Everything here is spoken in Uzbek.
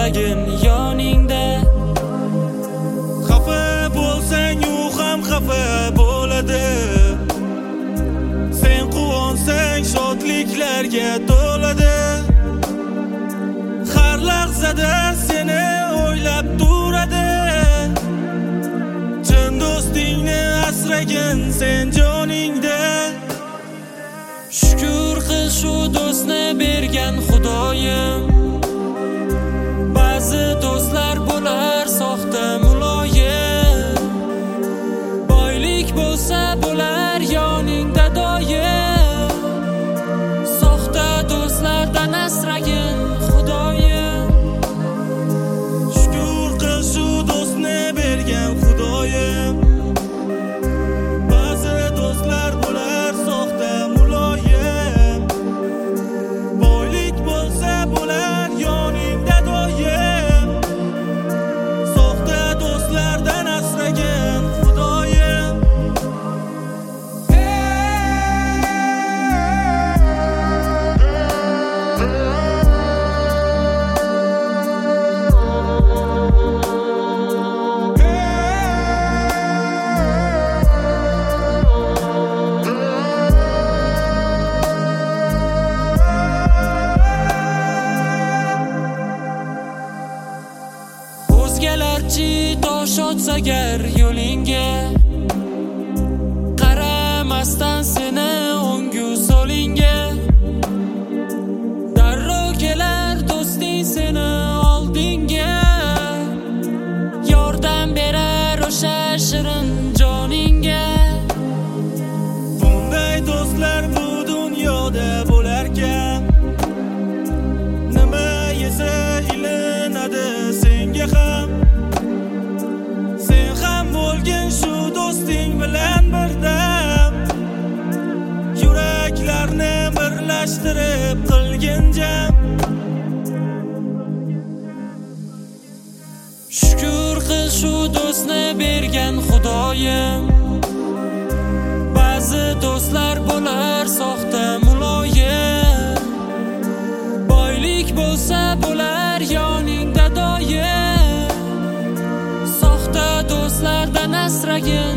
saqlagin yoningda. Xafa bo'lsang u ham xafa bo'ladi. Sen quvonsang shodliklarga to'ladi. Har lahzada seni o'ylab turadi. Chin do'stingni asragin sen joningda. Shukr qil shu do'stni bergan Xudoyim. Ba'zi do'stlar bo'lar soxta muloyim. Boylik bo'lsa bo'lar yoningda doim. Soxta do'stlardan asragin Xudoyim. Shukr qil shu do'stni bergan Xudoyim. Ba'zi do'stlar bo'lar soxta muloyim. Boylik bo'lsa bo'lar yoningda doim. Soxta do'stlardan asragin Xudoyim. O'zgalarchi tosh otsa gar yo'lingga, qaramasdan seni o'ngu so'lingga. Darrov kelar do'sting seni oldingga. Yordam berar o'sha shirin joningga. Bunday do'stlar bu dunyoda bo'larkan. Nima yesa ilinadi senga ham. Sen ham bo'lgin shu do'sting bilan birdam. Yuraklarni birlashtirib qilgin jam. Shukr qil shu do'stni bergan Xudoyim. Ba'zi do'stlar bo'lar soxta muloyim. Boylik bo'lsa bo'lar yoningda doim. Soxta do'stlardan asragin